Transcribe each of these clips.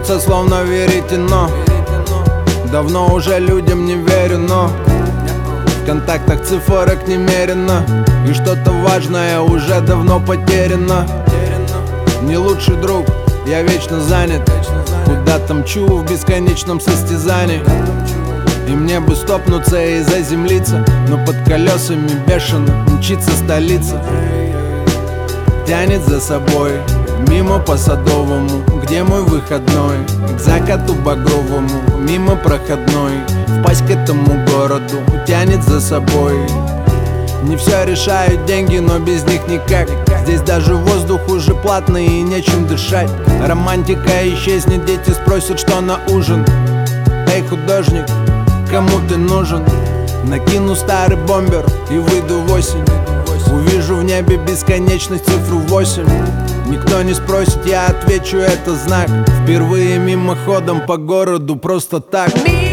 тянутся словно веретено. Давно уже людям не верю, но в контактах цифрок немерено, и что-то важное уже давно потеряно. Не лучший друг, я вечно занят, куда-то мчу в бесконечном состязании. И мне бы стопнуться и заземлиться, но под колесами бешено мчится столица. Тянет за собой мимо по Садовому, где мой выходной, к закату багровому, мимо проходной, впасть к этому городу тянет за собой. Не все решают деньги, но без них никак. Здесь даже воздух уже платный и нечем дышать. Романтика исчезнет, дети спросят, что на ужин. Эй, художник, кому ты нужен? Накину старый бомбер и выйду в осень. Увижу в небе бесконечность, цифру 8. Никто не спросит, я отвечу, это знак. Впервые мимоходом по городу просто так.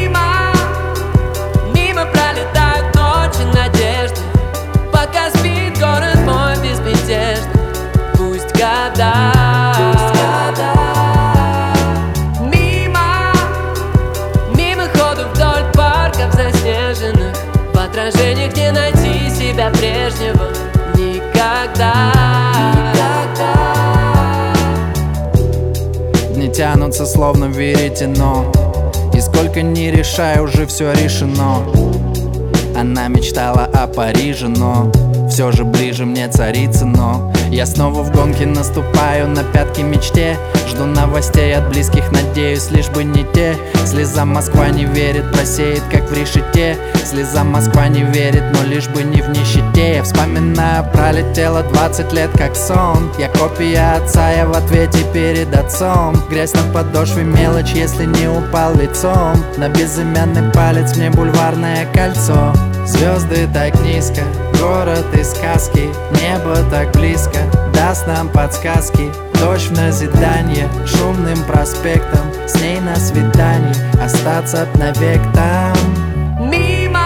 Мимо пролетают ночи надежды, пока спит город мой безмятежный. Пусть года мимо ходу вдоль парков заснеженных, в отражениях не найти себя прежнего никогда. Дни тянутся словно веретено, и сколько не решай, уже все решено. Она мечтала о Париже, но все же ближе мне царица. Но я снова в гонке наступаю на пятки мечте. Жду новостей от близких, надеюсь, лишь бы не те. Слеза Москва не верит, просеет, как в решете. Слеза Москва не верит, но лишь бы не в нищете. Я вспоминаю, пролетело 20 лет как сон. Я копия отца, я в ответе перед отцом. Грязь на подошве, мелочь, если не упал лицом. На безымянный палец мне бульварное кольцо. Звезды так низко, город из сказки, небо так близко, даст нам подсказки. Дождь в назидание, шумным проспектом, с ней на свидании, остаться навек там. Мимо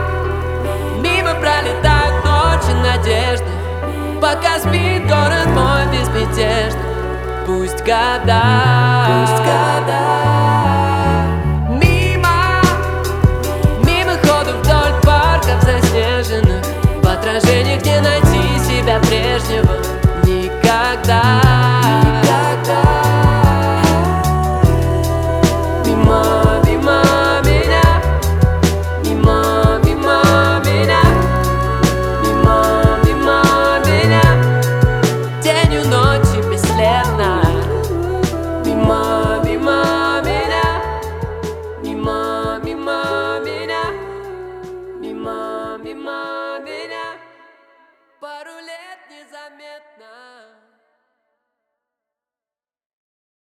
пролетают ночи надежды, пока спит город мой безмятежный. Пусть года